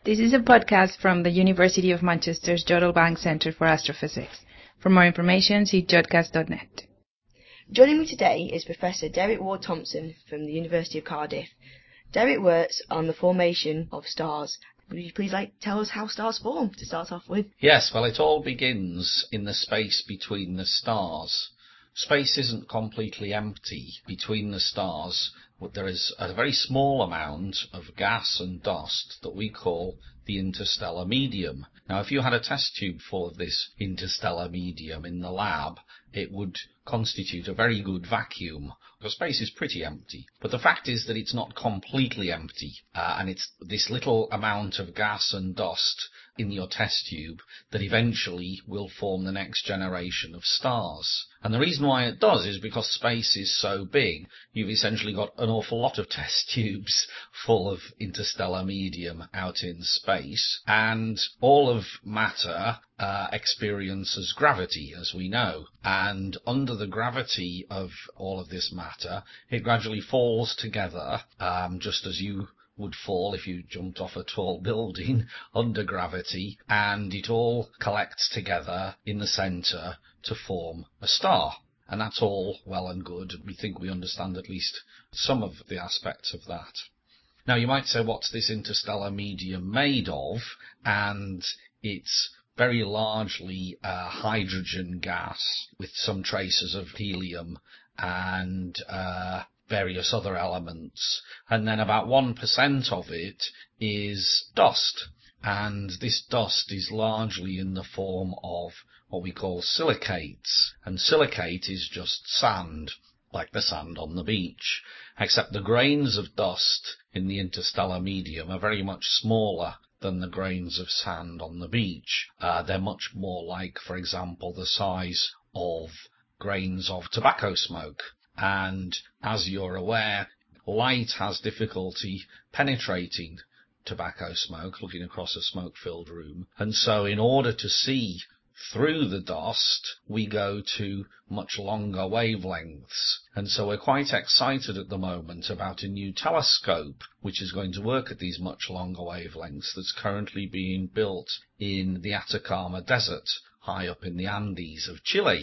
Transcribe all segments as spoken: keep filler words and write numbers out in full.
This is a podcast from the University of Manchester's Jodrell Bank Centre for Astrophysics. For more information, see jodcast dot net. Joining me today is Professor Derek Ward-Thompson from the University of Cardiff. Derek works on the formation of stars. Would you please like tell us how stars form to start off with? Yes, well, it all begins in the space between the stars. Space isn't completely empty between the stars. There is a very small amount of gas and dust that we call the interstellar medium. Now, if you had a test tube full of this interstellar medium in the lab, it would constitute a very good vacuum, because space is pretty empty. But the fact is that it's not completely empty, uh, and it's this little amount of gas and dust in your test tube that eventually will form the next generation of stars. And the reason why it does is because space is so big, you've essentially got an awful lot of test tubes full of interstellar medium out in space, and all of matter uh, experiences gravity, as we know. And under the gravity of all of this matter, it gradually falls together, um, just as you would fall if you jumped off a tall building under gravity, and it all collects together in the centre to form a star. And that's all well and good. We think we understand at least some of the aspects of that. Now, you might say, what's this interstellar medium made of? And it's very largely uh, hydrogen gas with some traces of helium and uh, various other elements. And then about one percent of it is dust. And this dust is largely in the form of what we call silicates. And silicate is just sand, like the sand on the beach, except the grains of dust in the interstellar medium are very much smaller than the grains of sand on the beach. Uh, they're much more like, for example, the size of grains of tobacco smoke. And as you're aware, light has difficulty penetrating tobacco smoke, looking across a smoke-filled room. And so in order to see through the dust, we go to much longer wavelengths. And so we're quite excited at the moment about a new telescope which is going to work at these much longer wavelengths that's currently being built in the Atacama Desert, high up in the Andes of Chile.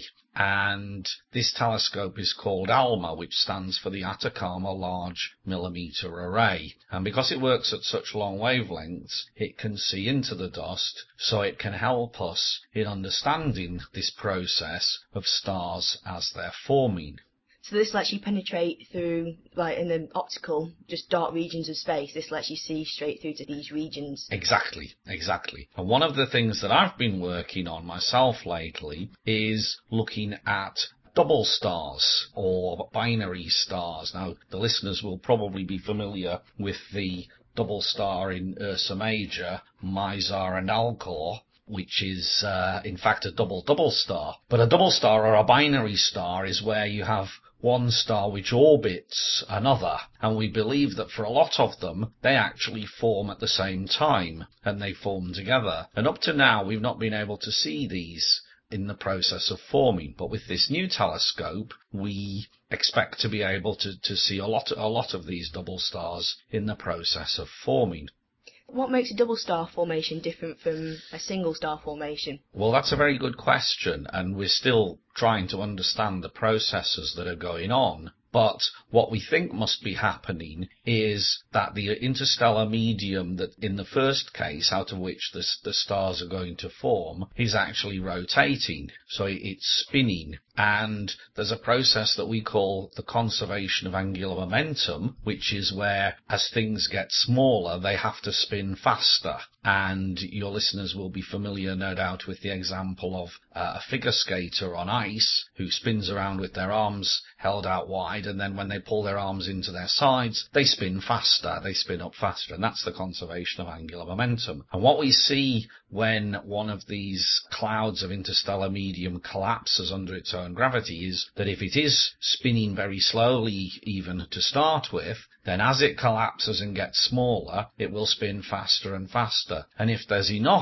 And this telescope is called ALMA, which stands for the Atacama Large Millimeter Array. And because it works at such long wavelengths, it can see into the dust, so it can help us in understanding this process of stars as they're forming. So this lets you penetrate through, like in the optical, just dark regions of space. This lets you see straight through to these regions. Exactly, exactly. And one of the things that I've been working on myself lately is looking at double stars or binary stars. Now, the listeners will probably be familiar with the double star in Ursa Major, Mizar and Alcor, which is uh, in fact a double-double star. But a double star or a binary star is where you have one star which orbits another, and we believe that for a lot of them, they actually form at the same time, and they form together. And up to now, we've not been able to see these in the process of forming, but with this new telescope, we expect to be able to, to see a lot, a lot of these double stars in the process of forming. What makes a double star formation different from a single star formation? Well, that's a very good question, and we're still trying to understand the processes that are going on. But what we think must be happening is that the interstellar medium that in the first case, out of which the, the stars are going to form, is actually rotating. So it's spinning. And there's a process that we call the conservation of angular momentum, which is where as things get smaller, they have to spin faster. And your listeners will be familiar, no doubt, with the example of uh, a figure skater on ice who spins around with their arms held out wide, and then when they pull their arms into their sides, they spin faster, they spin up faster, and that's the conservation of angular momentum. And what we see when one of these clouds of interstellar medium collapses under its own gravity is that if it is spinning very slowly even to start with, then as it collapses and gets smaller, it will spin faster and faster. And if there's enough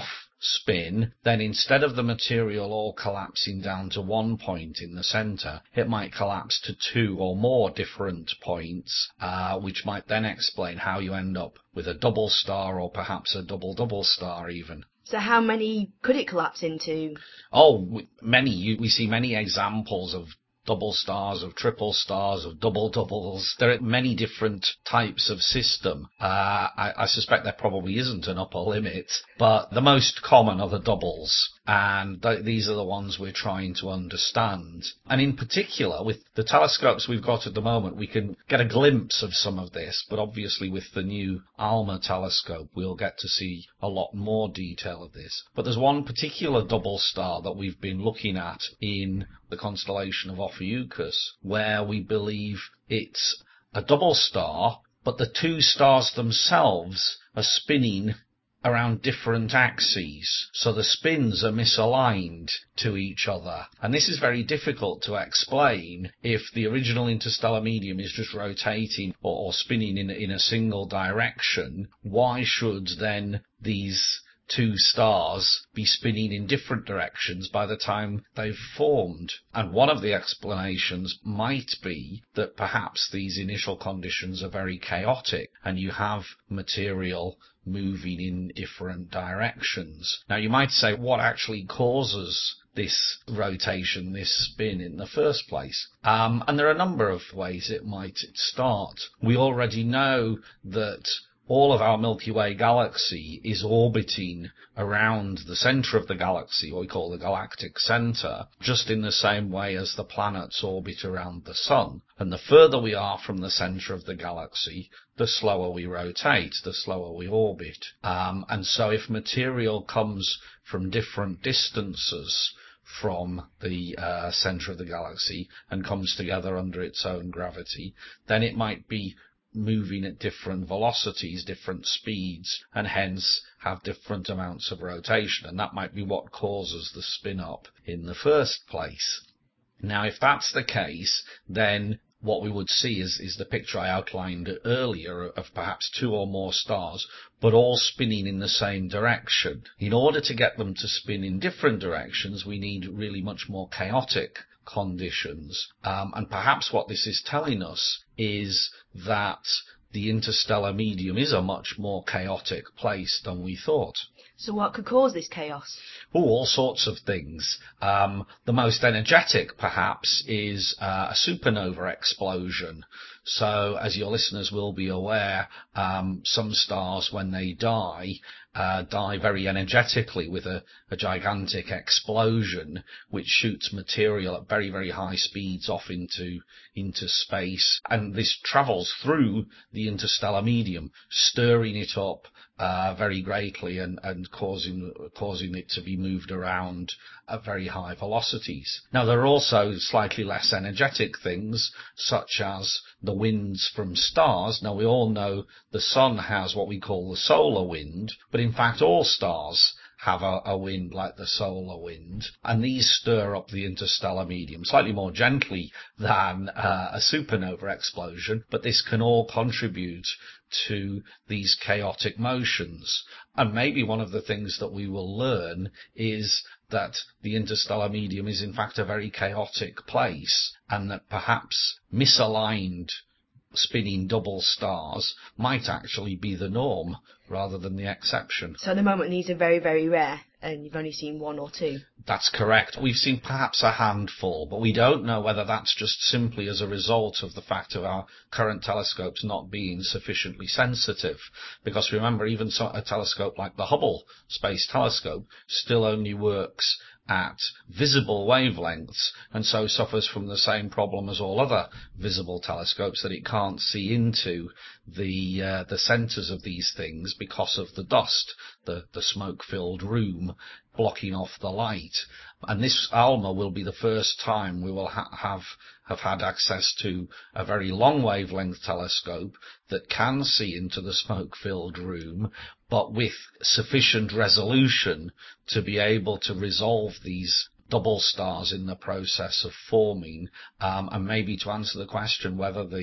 spin, then instead of the material all collapsing down to one point in the centre, it might collapse to two or more different points, uh, which might then explain how you end up with a double star or perhaps a double-double star even. So how many could it collapse into? Oh, many. We see many examples of double stars, of triple stars, of double doubles. There are many different types of system. Uh, I, I suspect there probably isn't an upper limit, but the most common are the doubles, and th- these are the ones we're trying to understand. And in particular, with the telescopes we've got at the moment, we can get a glimpse of some of this, but obviously with the new ALMA telescope, we'll get to see a lot more detail of this. But there's one particular double star that we've been looking at in the constellation of Ophiuchus, where we believe it's a double star, but the two stars themselves are spinning around different axes, so the spins are misaligned to each other. And this is very difficult to explain if the original interstellar medium is just rotating or, or spinning in, in a single direction. Why should then these two stars be spinning in different directions by the time they've formed? And one of the explanations might be that perhaps these initial conditions are very chaotic and you have material moving in different directions. Now you might say, what actually causes this rotation, this spin in the first place? Um, and there are a number of ways it might start. We already know that all of our Milky Way galaxy is orbiting around the centre of the galaxy, what we call the galactic centre, just in the same way as the planets orbit around the Sun. And the further we are from the centre of the galaxy, the slower we rotate, the slower we orbit. Um, and so if material comes from different distances from the uh, centre of the galaxy and comes together under its own gravity, then it might be moving at different velocities, different speeds, and hence have different amounts of rotation, and that might be what causes the spin-up in the first place. Now, if that's the case, then what we would see is, is the picture I outlined earlier of perhaps two or more stars, but all spinning in the same direction. In order to get them to spin in different directions, we need really much more chaotic conditions. Um, and perhaps what this is telling us is that the interstellar medium is a much more chaotic place than we thought. So what could cause this chaos? Oh, all sorts of things. Um, the most energetic, perhaps, is uh, a supernova explosion. So, as your listeners will be aware, um, some stars, when they die, uh, die very energetically with a, a gigantic explosion, which shoots material at very, very high speeds off into, into space. And this travels through the interstellar medium, stirring it up uh, very greatly and, and causing, causing it to be moved around at very high velocities. Now, there are also slightly less energetic things, such as the winds from stars. Now, we all know the sun has what we call the solar wind, but in fact all stars have a, a wind like the solar wind, and these stir up the interstellar medium slightly more gently than uh, a supernova explosion, but this can all contribute to these chaotic motions. And maybe one of the things that we will learn is that the interstellar medium is in fact a very chaotic place, and that perhaps misaligned spinning double stars might actually be the norm rather than the exception. So at the moment these are very, very rare, and you've only seen one or two. That's correct. We've seen perhaps a handful, but we don't know whether that's just simply as a result of the fact of our current telescopes not being sufficiently sensitive. Because remember, even so, a telescope like the Hubble Space Telescope still only works at visible wavelengths, and so suffers from the same problem as all other visible telescopes, that it can't see into the uh, the centres of these things because of the dust, the, the smoke-filled room blocking off the light. And this ALMA will be the first time we will ha- have have had access to a very long wavelength telescope that can see into the smoke-filled room, but with sufficient resolution to be able to resolve these double stars in the process of forming, um, and maybe to answer the question whether the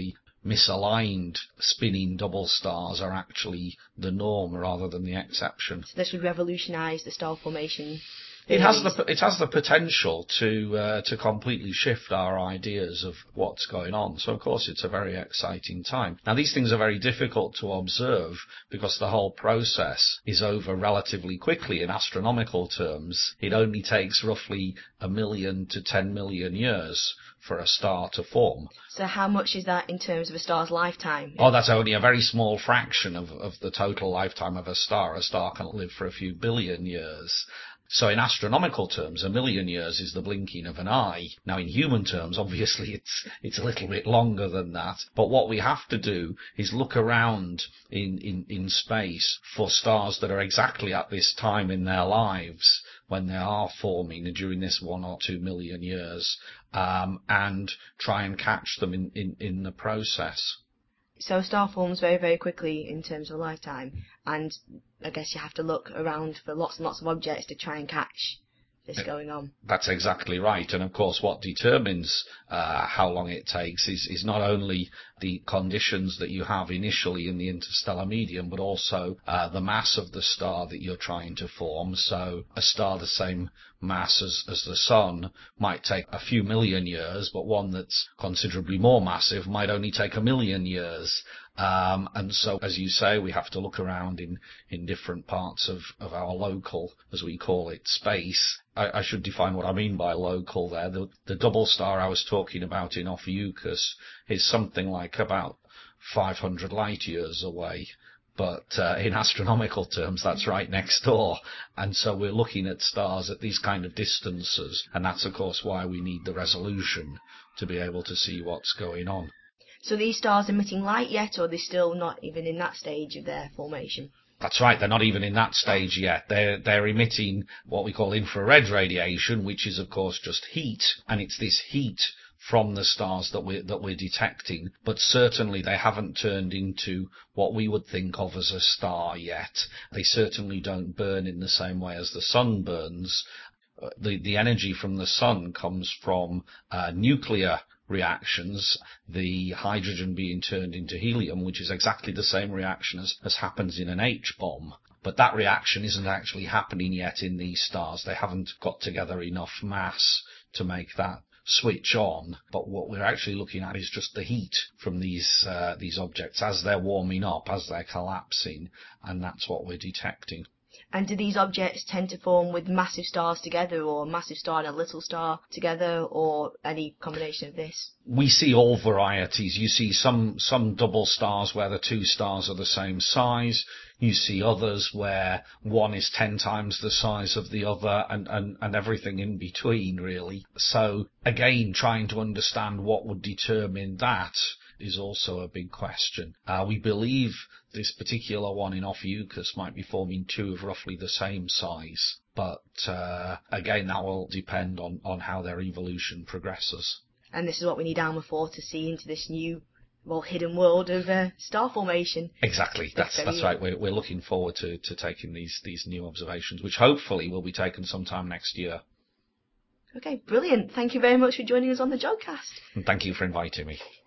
misaligned spinning double stars are actually the norm rather than the exception. So this would revolutionise the star formation. It has the it has the potential to uh, to completely shift our ideas of what's going on. So of course it's a very exciting time. Now these things are very difficult to observe because the whole process is over relatively quickly. In astronomical terms, it only takes roughly a million to ten million years for a star to form. So how much is that in terms of a star's lifetime? Oh, that's only a very small fraction of, of the total lifetime of a star. A star can live for a few billion years. So in astronomical terms, a million years is the blinking of an eye. Now in human terms, obviously it's it's a little bit longer than that. But what we have to do is look around in, in, in space for stars that are exactly at this time in their lives when they are forming during this one or two million years, um, and try and catch them in, in, in the process. So a star forms very, very quickly in terms of lifetime, and I guess you have to look around for lots and lots of objects to try and catch this going on. That's exactly right. And of course what determines uh, how long it takes is, is not only the conditions that you have initially in the interstellar medium, but also uh, the mass of the star that you're trying to form. So a star the same mass as, as the Sun might take a few million years, but one that's considerably more massive might only take a million years. Um, and so, as you say, we have to look around in, in different parts of, of our local, as we call it, space. I, I should define what I mean by local there. The, the double star I was talking about in Ophiuchus is something like about five hundred light years away. But uh, in astronomical terms, that's right next door. And so we're looking at stars at these kind of distances. And that's, of course, why we need the resolution to be able to see what's going on. So these stars emitting light yet, or are they still not even in that stage of their formation? That's right, they're not even in that stage yet. They're, they're emitting what we call infrared radiation, which is, of course, just heat. And it's this heat from the stars that we're, that we're detecting. But certainly they haven't turned into what we would think of as a star yet. They certainly don't burn in the same way as the sun burns. The, the energy from the sun comes from uh, nuclear reactions, the hydrogen being turned into helium, which is exactly the same reaction as, as happens in an H-bomb. But that reaction isn't actually happening yet in these stars. They haven't got together enough mass to make that switch on. But what we're actually looking at is just the heat from these uh, these objects as they're warming up, as they're collapsing, and that's what we're detecting. And do these objects tend to form with massive stars together, or a massive star and a little star together, or any combination of this? We see all varieties. You see some, some double stars where the two stars are the same size. You see others where one is ten times the size of the other, and, and, and everything in between, really. So, again, trying to understand what would determine that is also a big question. Uh, we believe this particular one in Ophiuchus might be forming two of roughly the same size. But, uh, again, that will depend on, on how their evolution progresses. And this is what we need ALMA for, to see into this new, well, hidden world of uh, star formation. Exactly. That's that's, that's right. We're, we're looking forward to, to taking these, these new observations, which hopefully will be taken sometime next year. Okay, brilliant. Thank you very much for joining us on the Jodcast. And thank you for inviting me.